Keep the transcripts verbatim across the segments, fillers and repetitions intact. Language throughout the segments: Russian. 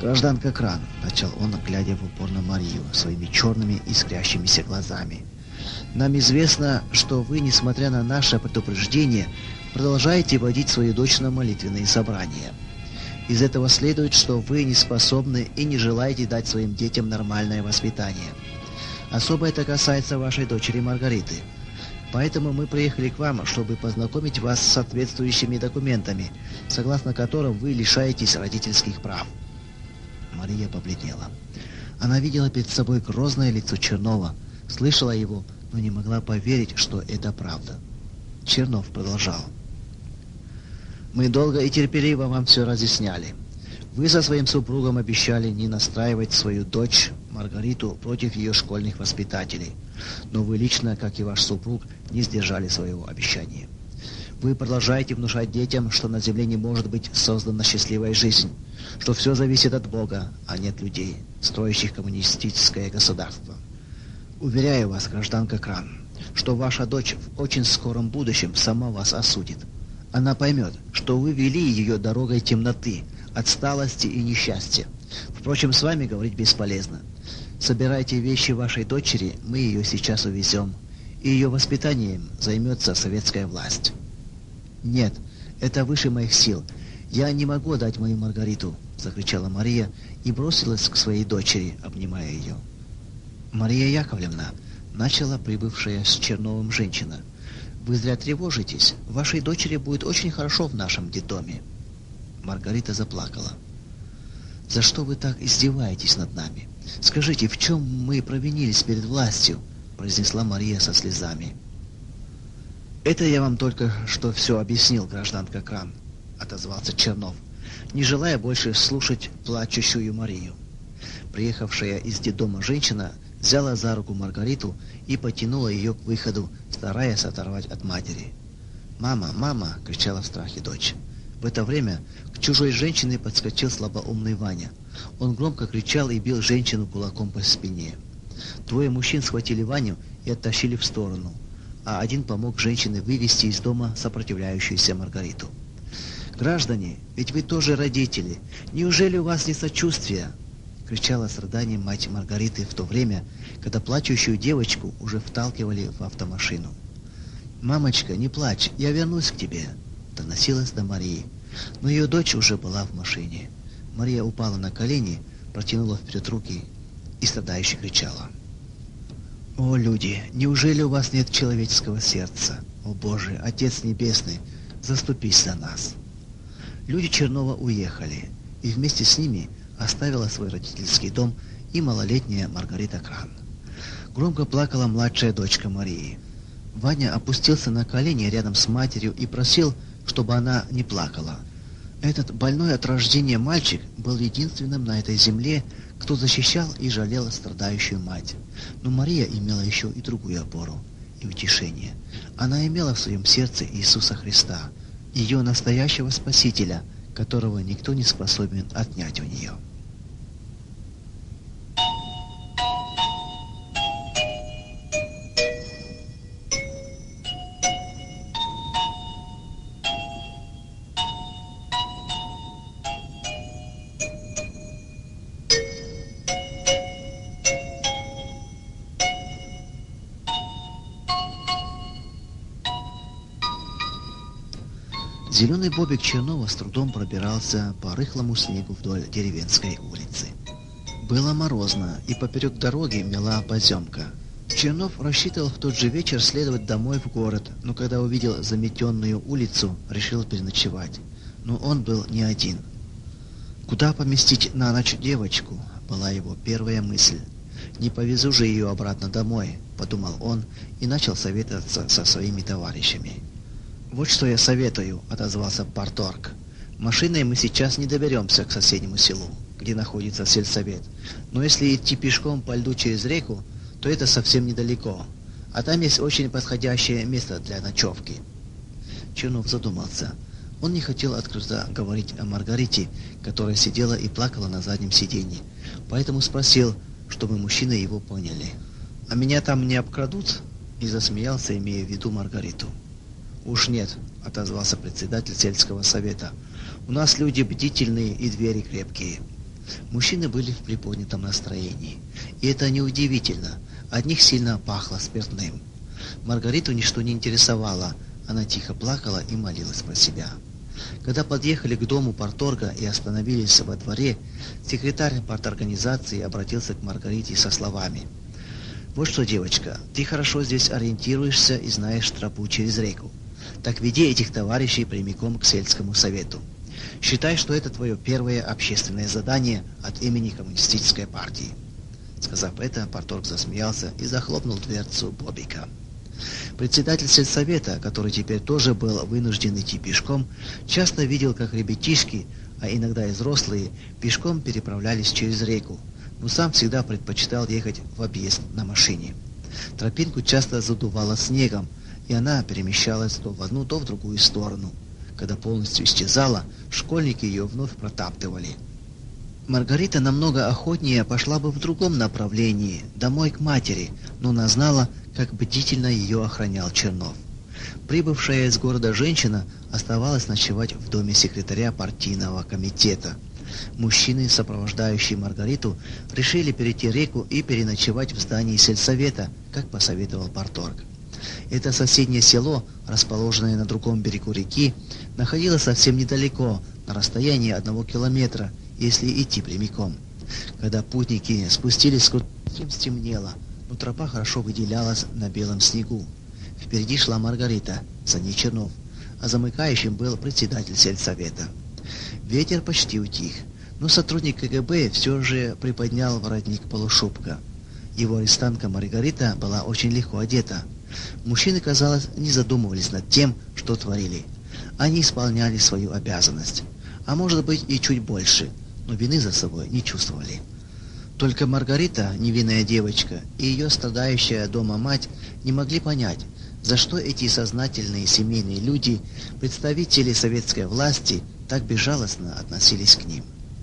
«Гражданка Кран», — начал он, глядя в упор на Марию своими черными искрящимися глазами, — «нам известно, что вы, несмотря на наше предупреждение, продолжаете водить свою дочь на молитвенные собрания. Из этого следует, что вы не способны и не желаете дать своим детям нормальное воспитание. Особо это касается вашей дочери Маргариты. Поэтому мы приехали к вам, чтобы познакомить вас с соответствующими документами, согласно которым вы лишаетесь родительских прав». Мария побледнела. Она видела перед собой грозное лицо Чернова, слышала его, но не могла поверить, что это правда. Чернов продолжал. «Мы долго и терпеливо вам все разъясняли. Вы со своим супругом обещали не настраивать свою дочь Маргариту против ее школьных воспитателей, но вы лично, как и ваш супруг, не сдержали своего обещания. Вы продолжаете внушать детям, что на земле не может быть создана счастливая жизнь, что все зависит от Бога, а не от людей, строящих коммунистическое государство. Уверяю вас, гражданка Кран, что ваша дочь в очень скором будущем сама вас осудит. Она поймет, что вы вели ее дорогой темноты, отсталости и несчастья. Впрочем, с вами говорить бесполезно. Собирайте вещи вашей дочери, мы ее сейчас увезем, и ее воспитанием займется советская власть». «Нет, это выше моих сил. Я не могу отдать мою Маргариту», — закричала Мария и бросилась к своей дочери, обнимая ее. «Мария Яковлевна», — начала прибывшая с Черновым женщина, — «вы зря тревожитесь. Вашей дочери будет очень хорошо в нашем детдоме». Маргарита заплакала. «За что вы так издеваетесь над нами? Скажите, в чем мы провинились перед властью?» — произнесла Мария со слезами. «Это я вам только что все объяснил, гражданка Кран», — отозвался Чернов, не желая больше слушать плачущую Марию. Приехавшая из детдома женщина взяла за руку Маргариту и потянула ее к выходу, стараясь оторвать от матери. «Мама, мама!» — кричала в страхе дочь. В это время к чужой женщине подскочил слабоумный Ваня. Он громко кричал и бил женщину кулаком по спине. Двое мужчин схватили Ваню и оттащили в сторону, а один помог женщине вывести из дома сопротивляющуюся Маргариту. «Граждане, ведь вы тоже родители. Неужели у вас нет сочувствия?» — кричала с рыданием мать Маргариты в то время, когда плачущую девочку уже вталкивали в автомашину. «Мамочка, не плачь, я вернусь к тебе», — доносилось до Марии. Но ее дочь уже была в машине. Мария упала на колени, протянула вперед руки и страдающе кричала. «О, люди, неужели у вас нет человеческого сердца? О, Боже, Отец Небесный, заступись за нас!» Люди Чернова уехали, и вместе с ними оставила свой родительский дом и малолетняя Маргарита Кран. Громко плакала младшая дочка Марии. Ваня опустился на колени рядом с матерью и просил, чтобы она не плакала. Этот больной от рождения мальчик был единственным на этой земле, кто защищал и жалел страдающую мать. Но Мария имела еще и другую опору и утешение. Она имела в своем сердце Иисуса Христа, ее настоящего Спасителя, которого никто не способен отнять у нее. Зеленый бобик Чернова с трудом пробирался по рыхлому снегу вдоль деревенской улицы. Было морозно, и поперек дороги мела поземка. Чернов рассчитывал в тот же вечер следовать домой в город, но когда увидел заметенную улицу, решил переночевать. Но он был не один. «Куда поместить на ночь девочку?» — была его первая мысль. «Не повезу же ее обратно домой», — подумал он и начал советоваться со своими товарищами. «Вот что я советую», — отозвался парторг. «Машиной мы сейчас не доберемся к соседнему селу, где находится сельсовет. Но если идти пешком по льду через реку, то это совсем недалеко. А там есть очень подходящее место для ночевки». Чернов задумался. Он не хотел открыто говорить о Маргарите, которая сидела и плакала на заднем сиденье, поэтому спросил, чтобы мужчины его поняли. «А меня там не обкрадут?» И засмеялся, имея в виду Маргариту. «Уж нет», — отозвался председатель сельского совета. «У нас люди бдительные и двери крепкие». Мужчины были в приподнятом настроении. И это неудивительно. От них сильно пахло спиртным. Маргариту ничто не интересовало. Она тихо плакала и молилась про себя. Когда подъехали к дому парторга и остановились во дворе, секретарь парторганизации обратился к Маргарите со словами: «Вот что, девочка, ты хорошо здесь ориентируешься и знаешь тропу через реку. Так веди этих товарищей прямиком к сельскому совету. Считай, что это твое первое общественное задание от имени коммунистической партии». Сказав это, парторг засмеялся и захлопнул дверцу Бобика. Председатель сельсовета, который теперь тоже был вынужден идти пешком, часто видел, как ребятишки, а иногда и взрослые, пешком переправлялись через реку, но сам всегда предпочитал ехать в объезд на машине. Тропинку часто задувало снегом, и она перемещалась то в одну, то в другую сторону. Когда полностью исчезала, школьники ее вновь протаптывали. Маргарита намного охотнее пошла бы в другом направлении, домой к матери, но она знала, как бдительно ее охранял Чернов. Прибывшая из города женщина оставалась ночевать в доме секретаря партийного комитета. Мужчины, сопровождающие Маргариту, решили перейти реку и переночевать в здании сельсовета, как посоветовал парторг. Это соседнее село, расположенное на другом берегу реки, находилось совсем недалеко, на расстоянии одного километра, если идти прямиком. Когда путники спустились с крутым, стемнело, но тропа хорошо выделялась на белом снегу. Впереди шла Маргарита, за ней Чернов, а замыкающим был председатель сельсовета. Ветер почти утих, но сотрудник ка гэ бэ все же приподнял воротник полушубка. Его арестантка Маргарита была очень легко одета. Мужчины, казалось, не задумывались над тем, что творили. Они исполняли свою обязанность, а может быть и чуть больше, но вины за собой не чувствовали. Только Маргарита, невинная девочка, и ее страдающая дома мать не могли понять, за что эти сознательные семейные люди, представители советской власти, так безжалостно относились к ним.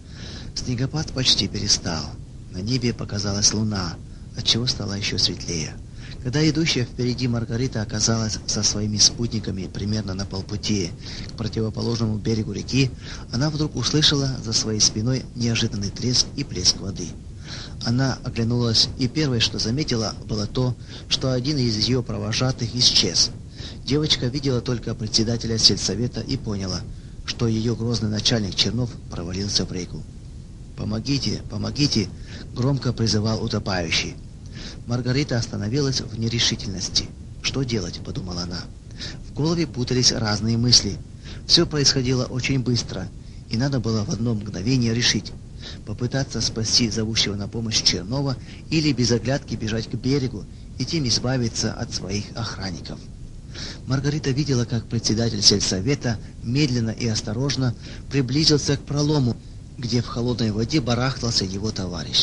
Снегопад почти перестал. На небе показалась луна, отчего стало еще светлее. Когда идущая впереди Маргарита оказалась со своими спутниками примерно на полпути к противоположному берегу реки, она вдруг услышала за своей спиной неожиданный треск и плеск воды. Она оглянулась, и первое, что заметила, было то, что один из ее провожатых исчез. Девочка видела только председателя сельсовета и поняла, что ее грозный начальник Чернов провалился в реку. «Помогите, помогите!» — громко призывал утопающий. Маргарита остановилась в нерешительности. «Что делать?» — подумала она. В голове путались разные мысли. Все происходило очень быстро, и надо было в одно мгновение решить: попытаться спасти зовущего на помощь Чернова или без оглядки бежать к берегу и тем избавиться от своих охранников. Маргарита видела, как председатель сельсовета медленно и осторожно приблизился к пролому, где в холодной воде барахтался его товарищ.